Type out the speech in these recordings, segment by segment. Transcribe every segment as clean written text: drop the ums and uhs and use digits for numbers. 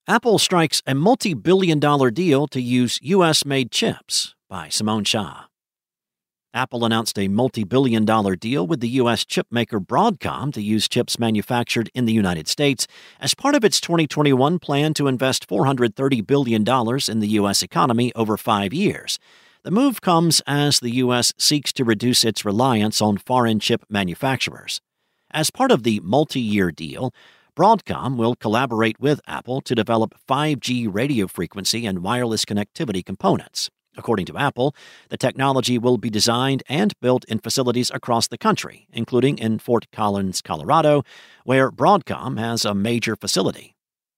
Apple strikes a multi-billion-dollar deal to use U.S.-made chips by Simone Shah. Apple announced a multi-billion-dollar deal with the U.S. chipmaker Broadcom to use chips manufactured in the United States as part of its 2021 plan to invest $430 billion in the U.S. economy over 5 years. The move comes as the U.S. seeks to reduce its reliance on foreign chip manufacturers. As part of the multi-year deal, Broadcom will collaborate with Apple to develop 5G radio frequency and wireless connectivity components. According to Apple, the technology will be designed and built in facilities across the country, including in Fort Collins, Colorado, where Broadcom has a major facility.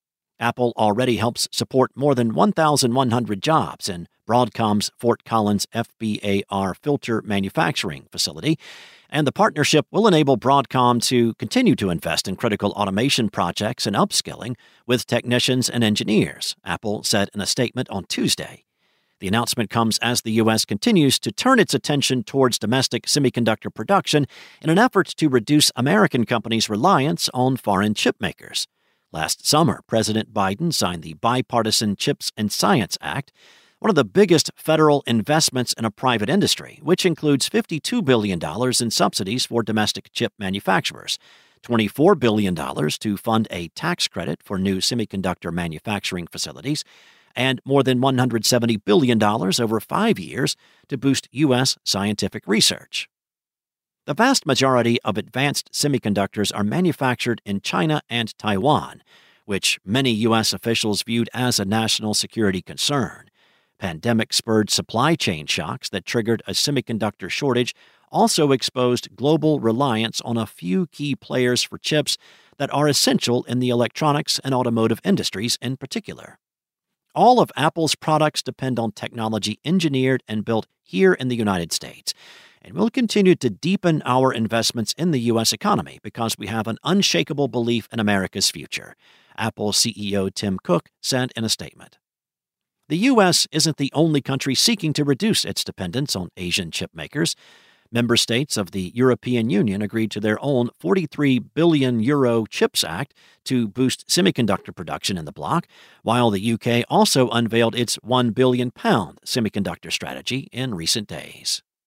Apple already helps support more than 1,100 jobs in Broadcom's Fort Collins FBAR filter manufacturing facility, and the partnership will enable Broadcom to continue to invest in critical automation projects and upskilling with technicians and engineers, Apple said in a statement on Tuesday. The announcement comes as the U.S. continues to turn its attention towards domestic semiconductor production in an effort to reduce American companies' reliance on foreign chip makers. Last summer, President Biden signed the Bipartisan Chips and Science Act, one of the biggest federal investments in a private industry, which includes $52 billion in subsidies for domestic chip manufacturers, $24 billion to fund a tax credit for new semiconductor manufacturing facilities, and more than $170 billion over 5 years to boost U.S. scientific research. The vast majority of advanced semiconductors are manufactured in China and Taiwan, which many U.S. officials viewed as a national security concern. Pandemic-spurred supply chain shocks that triggered a semiconductor shortage also exposed global reliance on a few key players for chips that are essential in the electronics and automotive industries in particular. All of Apple's products depend on technology engineered and built here in the United States, and we'll continue to deepen our investments in the U.S. economy because we have an unshakable belief in America's future, Apple CEO Tim Cook said in a statement. The U.S. isn't the only country seeking to reduce its dependence on Asian chip makers. Member states of the European Union agreed to their own €43 billion CHIPS Act to boost semiconductor production in the bloc, while the UK also unveiled its £1 billion semiconductor strategy in recent days.